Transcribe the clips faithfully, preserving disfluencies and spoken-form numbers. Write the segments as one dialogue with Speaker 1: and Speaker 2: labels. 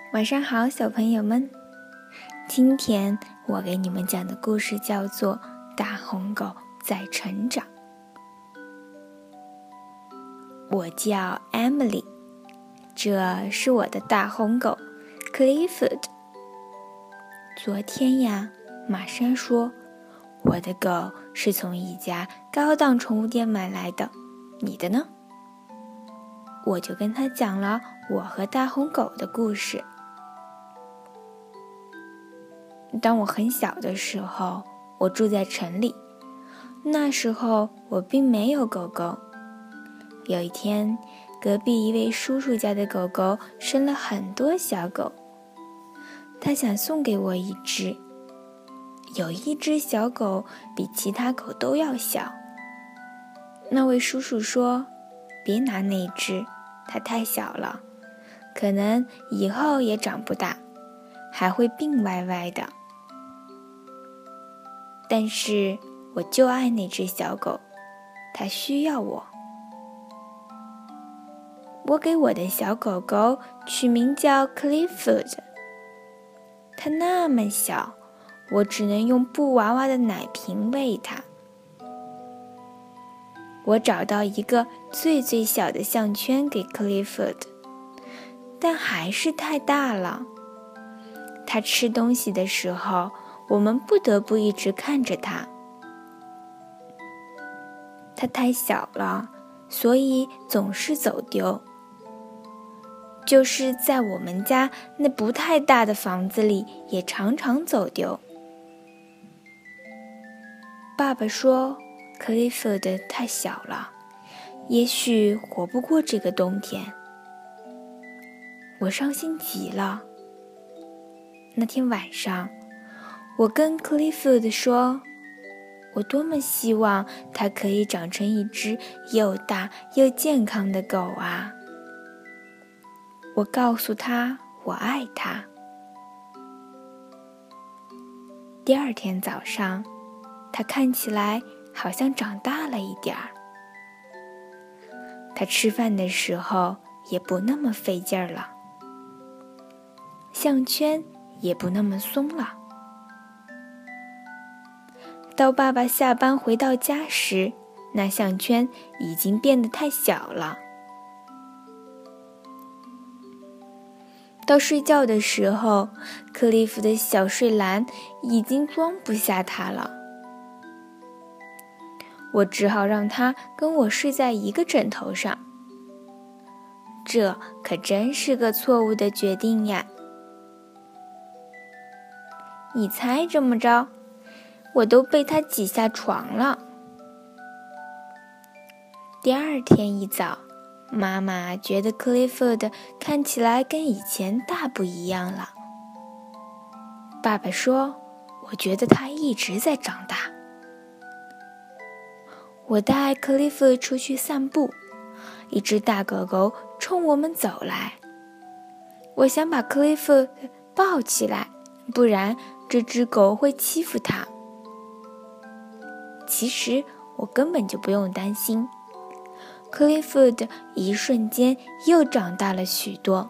Speaker 1: 晚上好，小朋友们。今天我给你们讲的故事叫做《大红狗在成长》。我叫 Emily， 这是我的大红狗 Clifford。 昨天呀，玛莎说我的狗是从一家高档宠物店买来的，你的呢？我就跟她讲了我和大红狗的故事。当我很小的时候，我住在城里，那时候我并没有狗狗。有一天，隔壁一位叔叔家的狗狗生了很多小狗，他想送给我一只。有一只小狗比其他狗都要小，那位叔叔说，别拿那只，它太小了，可能以后也长不大，还会病歪歪的。但是我就爱那只小狗，它需要我。我给我的小狗狗取名叫 Clifford。 它那么小，我只能用布娃娃的奶瓶喂它。我找到一个最最小的项圈给 Clifford， 但还是太大了。它吃东西的时候，我们不得不一直看着它。它太小了，所以总是走丢。就是在我们家那不太大的房子里，也常常走丢。爸爸说 Clifford 太小了，也许活不过这个冬天。我伤心极了。那天晚上，我跟 Clifford 说，我多么希望它可以长成一只又大又健康的狗啊！我告诉他我爱它。第二天早上，它看起来好像长大了一点儿。它吃饭的时候也不那么费劲儿了，项圈也不那么松了。到爸爸下班回到家时，那项圈已经变得太小了。到睡觉的时候，克利夫的小睡篮已经装不下他了。我只好让他跟我睡在一个枕头上。这可真是个错误的决定呀！你猜这么着，我都被他挤下床了。第二天一早，妈妈觉得 Clifford 看起来跟以前大不一样了。爸爸说，我觉得他一直在长大。我带 Clifford 出去散步，一只大狗狗冲我们走来。我想把 Clifford 抱起来，不然这只狗会欺负他。其实我根本就不用担心， Clifford 一瞬间又长大了许多。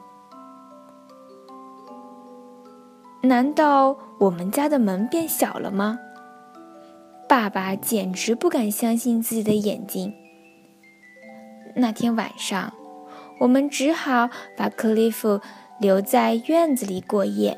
Speaker 1: 难道我们家的门变小了吗？爸爸简直不敢相信自己的眼睛。那天晚上，我们只好把 Clifford 留在院子里过夜。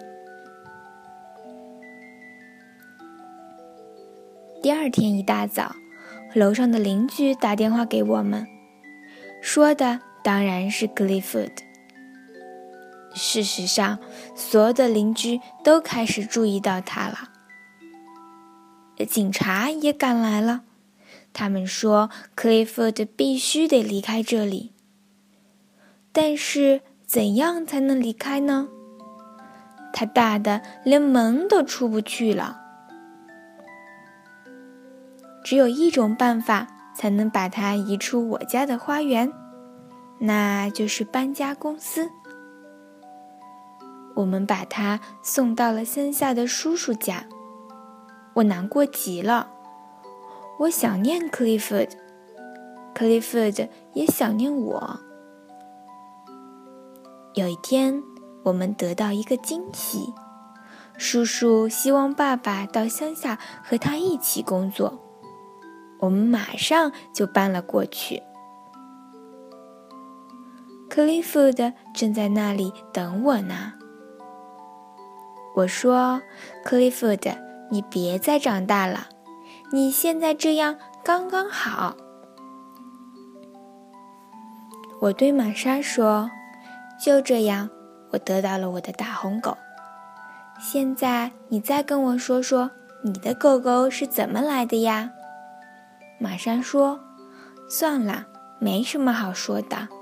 Speaker 1: 第二天一大早，楼上的邻居打电话给我们，说的当然是 Clifford。 事实上，所有的邻居都开始注意到他了。警察也赶来了，他们说 Clifford 必须得离开这里。但是怎样才能离开呢？他大的连门都出不去了。只有一种办法才能把它移出我家的花园，那就是搬家公司。我们把它送到了乡下的叔叔家。我难过极了，我想念 Clifford， Clifford 也想念我。有一天， 我们得到一个惊喜。叔叔希望爸爸到乡下和他一起工作，我们马上就搬了过去。克利夫德正在那里等我呢。我说：“克利夫德，你别再长大了，你现在这样刚刚好。”我对玛莎说：“就这样，我得到了我的大红狗。现在你再跟我说说，你的狗狗是怎么来的呀？”玛莎说：“算了，没什么好说的。